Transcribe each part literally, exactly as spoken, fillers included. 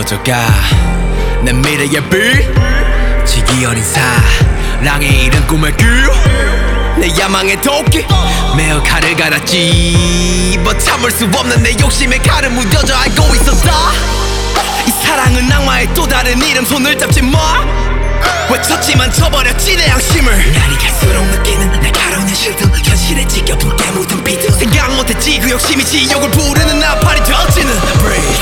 퍼져가 내 미래의 빛 지기 어린 사랑의 이른 꿈을 꿀내 야망의 도끼 매어 칼을 갈았지 but 참을 수 없는 내 욕심에 칼을 묻어져 알고 있었다 이 사랑은 악마의 또 다른 이름 손을 잡지 마 외쳤지만 쳐버렸지 내 양심을 날이 갈수록 느끼는 날카로운 실드 현실에 지켜본 게 묻은 비트 생각 못했지 그 욕심이 지옥을 부르는 나팔이 되어지는 Breathe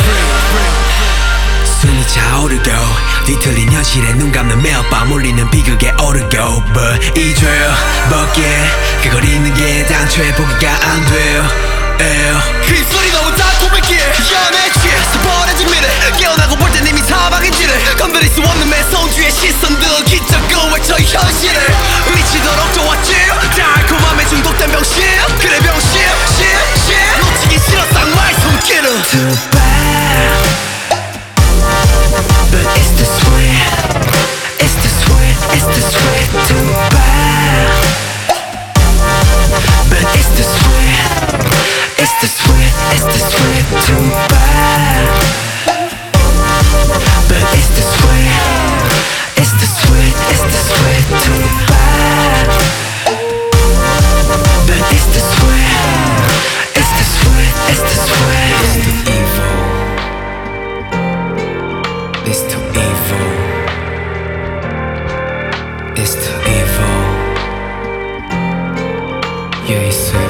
숨이 차오르고 뒤틀린 현실에 눈 감는 매일 밤 울리는 비극에 오르고 But 이 죄 벗게 그걸 잊는 게 당초에 포기가 안 돼요 그 입술이 너무 달콤했기에 연애 취해서 버려진 미래 깨어나고 볼 땐 이미 사방인지를 건드릴 수 없는 매성주의 시선들 기적을 외쳐 이 현실을 미치도록 좋았지 달콤함에 중독된 병신 그래 병신 신, 신 놓치기 싫어 쌍마의 손길을 Too bad But it's the sweet It's the sweet It's the sweet Too bad But it's the sweet It's the sweet, it's the sweet, too bad But it's the sweet It's the sweet, it's the sweet, too bad But it's the sweet It's the sweet, it's the sweet It's too evil It's too evil It's too evil Yeah, it's